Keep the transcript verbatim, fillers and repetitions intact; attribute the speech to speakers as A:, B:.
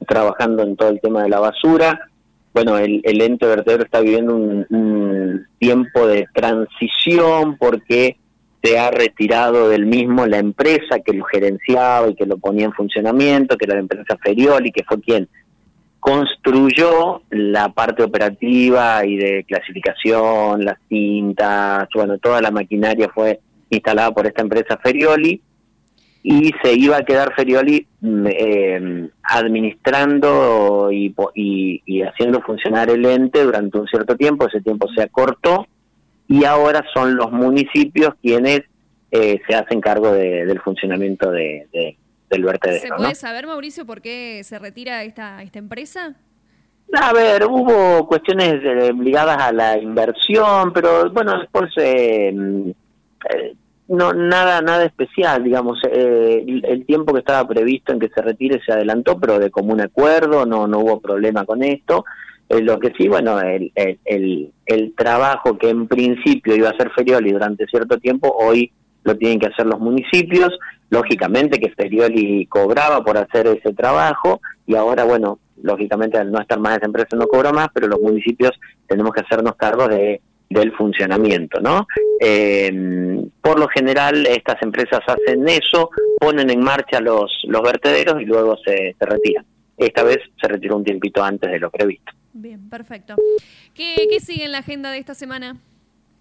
A: trabajando en todo el tema de la basura. Bueno, el, el ente vertedero está viviendo un, un tiempo de transición porque se ha retirado del mismo la empresa que lo gerenciaba y que lo ponía en funcionamiento, que era la empresa Ferioli, que fue quien construyó la parte operativa y de clasificación, las cintas, bueno, toda la maquinaria fue instalada por esta empresa Ferioli, y se iba a quedar Ferioli eh, administrando y, y, y haciendo funcionar el ente durante un cierto tiempo. Ese tiempo se acortó y ahora son los municipios quienes eh, se hacen cargo de, del funcionamiento de, de, del vertedero.
B: ¿Se puede
A: ¿no?
B: saber, Mauricio, por qué se retira esta, esta empresa?
A: A ver, hubo cuestiones eh, ligadas a la inversión, pero bueno, después eh, eh, no nada nada especial, digamos. Eh, el, el tiempo que estaba previsto en que se retire se adelantó, pero de común acuerdo, no no hubo problema con esto. Eh, lo que sí, bueno, el, el, el, el trabajo que en principio iba a hacer Ferioli durante cierto tiempo, hoy lo tienen que hacer los municipios. Lógicamente que Ferioli cobraba por hacer ese trabajo y ahora, bueno, lógicamente al no estar más esa empresa no cobra más, pero los municipios tenemos que hacernos cargo de del funcionamiento, ¿no? Eh, por lo general estas empresas hacen eso, ponen en marcha los los vertederos y luego se, se retiran. Esta vez se retiró un tiempito antes de lo previsto.
B: Bien, perfecto. ¿Qué, qué sigue en la agenda de esta semana?